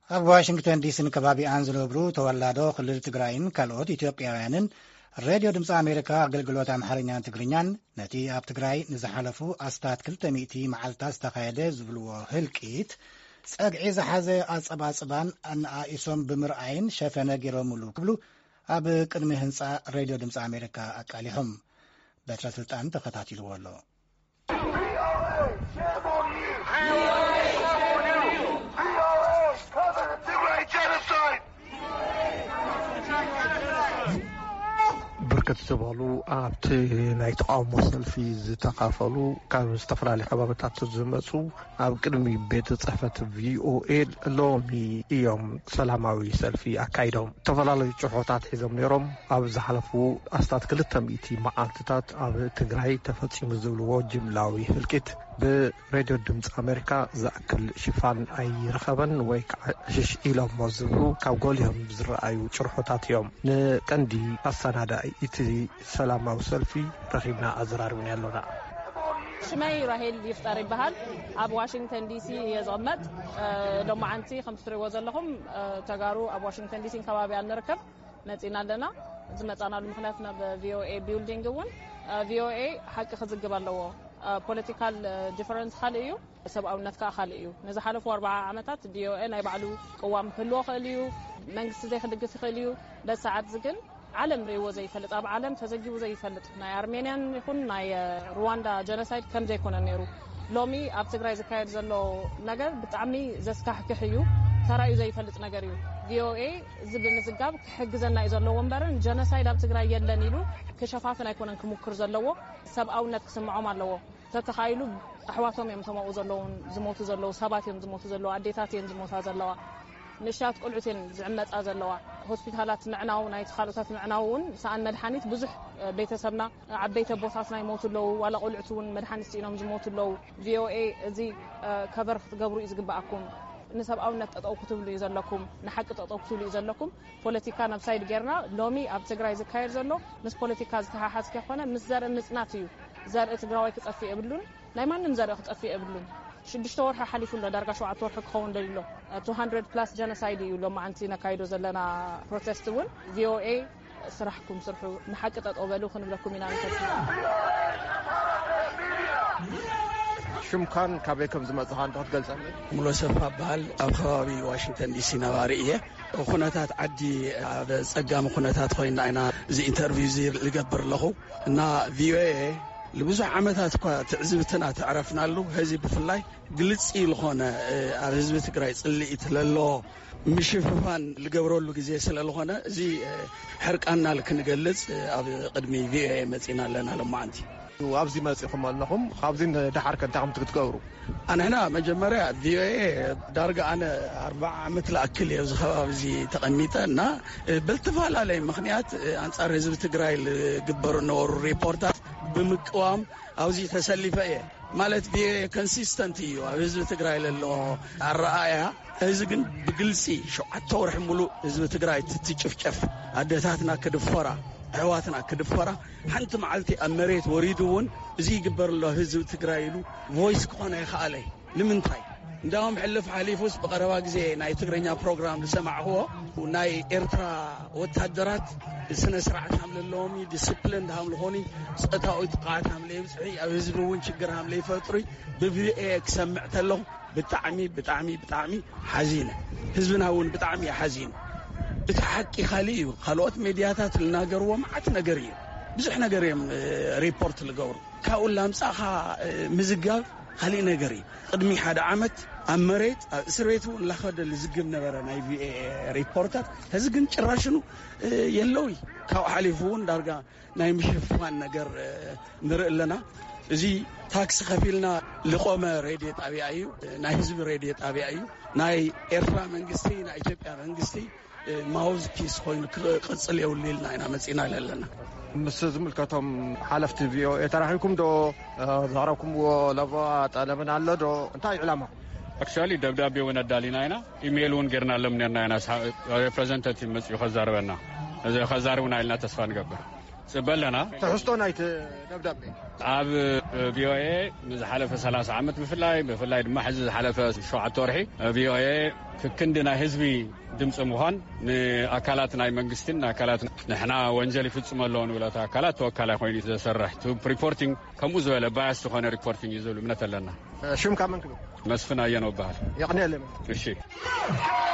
ኣብ ዋሽንግተን ዲሲን ከባቢኣን ዝነብሩ ተወላዶ ክልል ትግራይን ካልኦት ኢትዮጵያውያንን ሬድዮ ድምፂ ኣሜሪካ ኣገልግሎት ኣምሓርኛን ትግርኛን ነቲ ኣብ ትግራይ ንዝሓለፉ ኣስታት 200 መዓልታት ዝተኻየደ ዝብልዎ ህልቂት ጸግዒ ዝሓዘ ኣጸባጽባን ኣነኣኢሶም ብምርኣይን ሸፈነ ገይሮምሉ ክብሉ ኣብ ቅድሚ ህንፃ ሬድዮ ድምፂ ኣሜሪካ ኣቃሊሖም በትረ ስልጣን ተኸታቲልዎ ኣሎ። ብርክት ዝበሉ ኣብቲ ናይ ተቃውሞ ሰልፊ ዝተካፈሉ ካብ ዝተፈላለዩ ከባቢታት ዝመፁ ኣብ ቅድሚ ቤት ጽሕፈት ቪኦኤ ሎሚ እዮም ሰላማዊ ሰልፊ ኣካይዶም ዝተፈላለዩ ጭሆታት ሒዞም ነይሮም። ኣብ ዝሓለፉ ኣስታት 200 መዓልትታት ኣብ ትግራይ ተፈጺሙ ዝብልዎ ጅምላዊ ህልቂት ብሬድዮ ድምፂ ኣሜሪካ ዝኣክል ሽፋን ኣይረኸበን ወይ ከዓ ሽሽ ኢሎሞ ዝብሉ ካብ ጎሊሆም ዝረኣዩ ጭርሖታት እዮም። ንቀንዲ ኣሰናዳኢ እቲ ሰላማዊ ሰልፊ ረኺብና ኣዘራርብና ኣለና። ሽመይ ራሄል ይፍጠር ይበሃል ኣብ ዋሽንግተን ዲሲ የዝቕመጥ ሎማዓንቲ ከም ትሪእዎ ዘለኹም ተጋሩ ኣብ ዋሽንግተን ዲሲ ከባቢያ ንርከብ መፂና ኣለና። ዝመፃናሉ ምክንያት ናብ ቪኦኤ ቢልዲንግ እውን ቪኦኤ ሓቂ ክዝግብ ኣለዎ። ፖለቲካል ዲፈረንስ ካልእ እዩ፣ ሰብኣውነት ከዓ ካልእ እዩ። ንዝሓለፉ 40 ዓመታት ቪኦኤ ናይ ባዕሉ ቅዋም ክህልዎ ክእል እዩ፣ መንግስቲ ዘይክድግፍ ይኽእል እዩ። በዚ ሰዓት ግን ዓለም ርእይዎ ዘይፈልጥ ኣብ ዓለም ተዘጊቡ ዘይፈልጥ ናይ ኣርሜንያን ይኹን ናይ ሩዋንዳ ጀኖሳይድ ከም ዘይኮነ ነይሩ ሎሚ ኣብ ትግራይ ዝካየድ ዘሎ ነገር ብጣዕሚ ዘስካሕክሕ እዩ፣ ተራእዩ ዘይፈልጥ ነገር እዩ። ቪኦኤ እዚ ብምዝጋብ ክሕግዘና እዩ ዘለዎ እምበርን ጀኖሳይድ ኣብ ትግራይ የለን ኢሉ ክሸፋፍን ኣይኮነን ክሙክር ዘለዎ ሰብኣውነት ክስምዖም ኣለዎ። ተተኻይሉ ኣሕዋቶም እዮም ተመኡ ዘለውን ዝሞቱ ዘለዉ ሰባት እዮም ዝሞቱ ዘለዋ ኣዴታት እዮም ዝሞታ ዘለዋ ንሻት ቆልዑትን ዝዕመፃ ዘለዋ ሆስፒታላት ምዕናው ናይ ተኻልኦታት ምዕናው እውን ሰኣን መድሓኒት ብዙሕ ቤተሰብና ዓበይቲ ቦታትና ይሞቱ ኣለዉ ዋላ ቆልዑት እውን መድሓኒት ኢኖም ዝሞቱ ኣለዉ። ቪኦኤ እዚ ከበር ክትገብሩ እዩ ዝግባኣኩም፣ ንሰብኣውነት ጠጠው ክትብሉ እዩ ዘለኩም፣ ንሓቂ ጠጠው ክትብሉ እዩ ዘለኩም። ፖለቲካ ናብ ሳይድ ጌርና ሎሚ ኣብ ትግራይ ዝካየድ ዘሎ ምስ ፖለቲካ ዝተሓሓዝ ከይኮነ ምስ ዘርኢ ምጽናት እዩ። ዘርኢ ትግራዋይ ክጸፍይ የብሉን፣ ናይ ማንም ዘርኢ ክጸፍይ የብሉን። 6 ወርሒ ሓሊፉ ኣሎ ዳርጋ 7 ወርሒ ክኸውን ደሊሎ 200+ ጀኖሳይድ እዩ ሎማዓንቲ ነካይዶ ዘለና ፕሮቴስት እውን ቪኦኤ ስራሕኩም ስርሑ ንሓቂ ጠጠው በሉ ክንብለኩም ኢና ንፈቱ። ሽምካን ካበይ ከም ዝመጽኻ እንትገልጸኒ? ሙሉ ሰፋ በሃል ኣብ ከባቢ ዋሽንግተን ዲሲ ነባሪ እየ። ኩነታት ዓዲ ኣብ ጸጋሚ ኩነታት ኮይና ኢና እዚ ኢንተርቪው ዝገብር ኣለኹ እና ቪኦኤ لبزح عمتات كوا تعزبتنا تعرفنا له هذه بفلاي قلتي لخونا على حزب تقرأ اللي يتلله مشففان لقبروا له جزء سلالخونا زي حرق أنا لك نقلت قدمي في متينا لنا لما عندي وابزي ما تقوم لهم خابزين دحرك انتم تقدروا. أنا هنا مجمرة في درجة أنا 4 مثل أكل يزخابزي تقنيته نا بالتفال عليه مخنيات أنصار حزب تقرأ الجبر نور ريبورتات بمقام أوزي تسلفة مالت بي كونسيستنتي حزب تقرأ له الرأي هزقن بقلسي شو عتورح ملو حزب تقرأ تتشفشف عدتاتنا كدفرة حواتنا كدفرة حنت معلتي أمريت وريدون زي جبر له حزب تقرأ له فويس كونه يخالي لمنتاي داوم حلف حليفوس بقرباق زي ناي تقرينيا بروجرام لسمع هو وناي إرترا وتهدرات السنة سرعة حمل اللومي ديسيبلين حمل هوني سقطاو تقاعد حمل يبصحي أو يزبرون شجر حمل يفطري بفيك سمعت له بتعمي حزينة حزبنا هون بتعمي حزين بتحكي خالي خلوات ميدياتات الناجر ومعت نجريه بزح نجريه ريبورت الجور كأول لمساها مزجاج خلي نجري قدمي حدا عمت أمريت سريتو لأخذ الزجم نبرة ناي في ريبورتات هزجن شراشنو يلوي كاو حليفون درجة ناي مشفوان نجر نرق لنا زي تاكس خفيلنا لقوم راديو طبيعي ناي حزب راديو طبيعي ناي إرفا منجستي ناي إثيوبيا منجستي ماوز كيس خوين قصل يوليل ناينا مسينا لنا مسز ملكتهم حلفت فيو تراحكم دو ظهركم ولفا طلبنا على دو انتي علامه actually دبدابي وندالينا هنا ايميلون غيرنا لمننا هنا ريبريزنتاتيف مسيو خزاربنا اذا خزاربنا لنا تسفا نقبر ጽበለና ተሕስቶ ናይት ደብዳቤ ኣብ ቪኦኤ ዝሓለፈ 30 ዓመት ብፍላይ ድማ ሕዚ ዝሓለፈ 7 ወርሒ ቪኦኤ ክክንድና ህዝቢ ድምፂ ምዃን ንኣካላት ናይ መንግስትን ኣካላት ንሕና ወንጀል ይፍጽመለዎ ንብለታ ኣካላት ተወካላይ ኮይኑ ዝሰርሕ ሪፖርቲንግ ከምኡ ዝበለ ባያስ ዝኾነ ሪፖርቲንግ እዩ ዝብል እምነት ኣለና። ሽምካ መን ክብል መስፍን ኣየነው ይበሃል። ይቕኒየለ እሺ